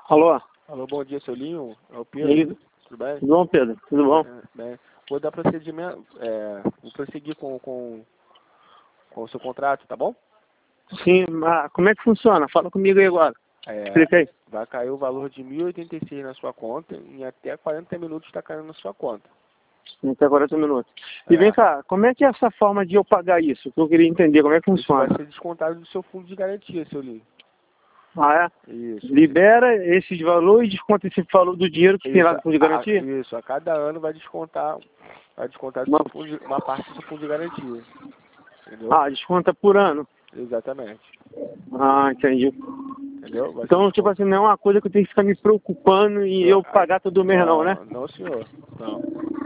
Alô? Alô, bom dia, seu Linho. É o Pedro. E... Tudo bem? Tudo bom, Pedro? Tudo bom? Bem. Vou dar procedimento, vou prosseguir com o seu contrato, tá bom? Sim, mas como é que funciona? Fala comigo aí agora. Explica aí. Vai cair o valor de 1.086 na sua conta e em até 40 minutos está caindo na sua conta. Até 40 minutos. E vem cá, como é que é essa forma de eu pagar isso? Que eu queria entender como é que Isso funciona. vai ser descontado do seu fundo de garantia, seu Linho. Ah, é? Isso. Libera esse valor e desconta esse valor do dinheiro que tem lá no fundo de garantia? Isso, a cada ano vai descontar uma parte do seu fundo de garantia. Entendeu? Ah, desconta por ano? Exatamente. Ah, entendi. Entendeu? Então, tipo assim, não é uma coisa que eu tenho que ficar me preocupando e eu pagar todo mês não, né? Não, senhor. Não.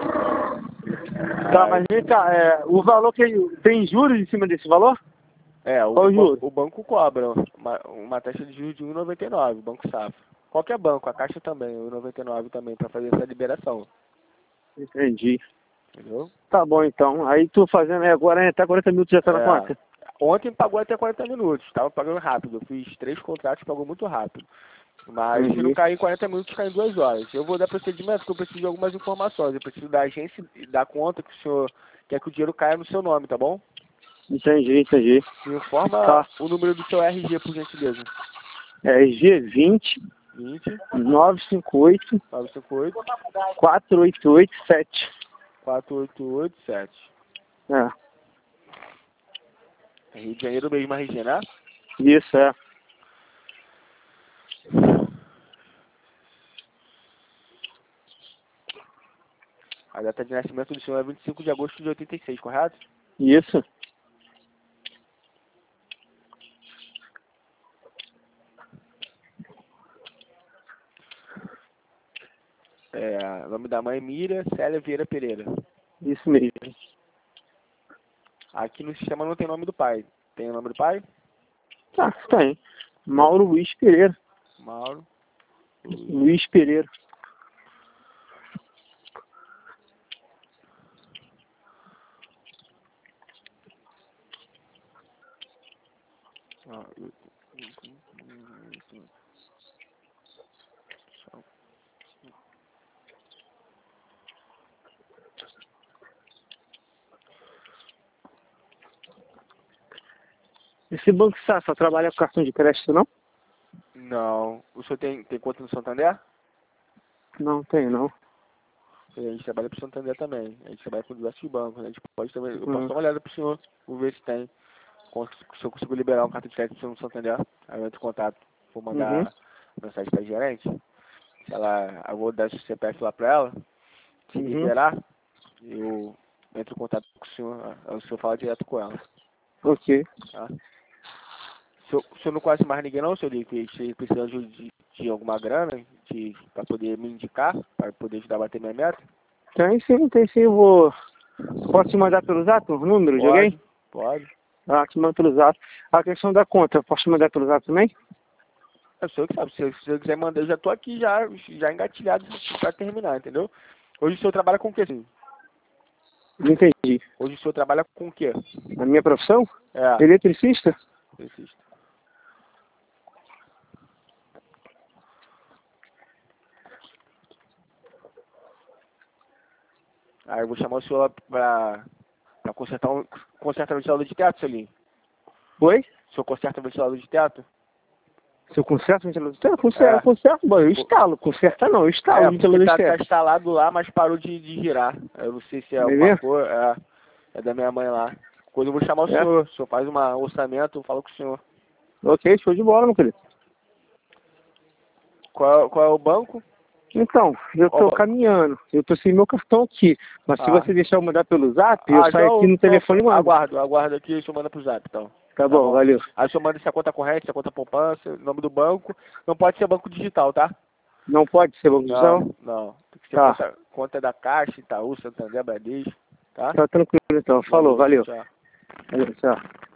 Tá, mas vem cá, o valor que tem juros em cima desse valor? O banco cobra uma taxa de juros de 1,99, o Banco Safra. Qualquer banco, a Caixa também, 1,99 também, para fazer essa liberação. Entendi. Entendeu? Tá bom, então. Aí tu fazendo agora até 40 minutos já tá na conta? Ontem pagou até 40 minutos, estava pagando rápido. Eu fiz 3 contratos, pagou muito rápido. Mas se não cair em 40 minutos, cai em 2 horas. Eu vou dar procedimento porque eu preciso de algumas informações. Eu preciso da agência e da conta que o senhor quer que o dinheiro caia no seu nome, tá bom? Entendi. Me informa o número do seu RG, por gentileza. RG 20 958 4887. 4887. Rio de Janeiro mesmo, RG, né? Isso, A data de nascimento do senhor é 25 de agosto de 86, correto? Isso. Nome da mãe, Mira Célia Vieira Pereira. Isso mesmo. Aqui no sistema não tem nome do pai. Tem o nome do pai? Ah, tem. Mauro Luiz Pereira. Mauro Luiz Pereira. Esse Banco Safra trabalha com cartão de crédito, não? Não. O senhor tem conta no Santander? Não tem, não. A gente trabalha pro Santander também. A gente trabalha com diversos bancos. A gente pode também. Eu posso dar uma olhada pro senhor. Vou ver se tem. Se eu consigo liberar um cartão de crédito no Santander. Aí eu entro em contato. Vou mandar mensagem pra gerente. Se ela. Eu vou dar esse CPF lá pra ela. Se liberar, eu entro em contato com o senhor. O senhor fala direto com ela. Ok. Tá? O senhor não conhece mais ninguém não, senhor Lico? Você precisa de alguma grana para poder me indicar, para poder ajudar a bater minha meta? Tem sim. Posso te mandar pelo zap o número de alguém? Pode. Ah, te mando pelo zap. A questão da conta, posso te mandar pelo zap também? É o senhor que sabe. Se você quiser mandar, eu já tô aqui já engatilhado para terminar, entendeu? Hoje o senhor trabalha com o quê, sim? Não entendi. Hoje o senhor trabalha com o quê? A minha profissão? Eletricista? Eletricista. Aí eu vou chamar o senhor para consertar o ventilador de teto, seu Linho. Oi? O senhor conserta o ventilador de teto? Se eu conserto o ventilador de teto? Conserto, bom, eu instalo. Conserta não, eu instalo o ventilador de teto. Tá instalado lá, mas parou de girar. Eu não sei se é alguma coisa. É da minha mãe lá. Quando eu vou chamar o senhor faz um orçamento, eu falo com o senhor. Ok, show de bola, meu querido. Qual é o banco? Então, eu tô caminhando. Eu tô sem meu cartão aqui. Mas se você deixar eu mandar pelo zap, eu saio aqui no telefone e mando. Aguardo aqui, o senhor manda pro zap, então. Tá bom, valeu. Aí o senhor manda se a conta corrente, se a conta poupança, nome do banco. Não pode ser banco digital, tá? Não pode ser banco digital? Não. Tem que ser conta da Caixa, Itaú, Santander, Bradesco, tá? Tá tranquilo então. Falou, valeu. Tchau. Valeu, tchau.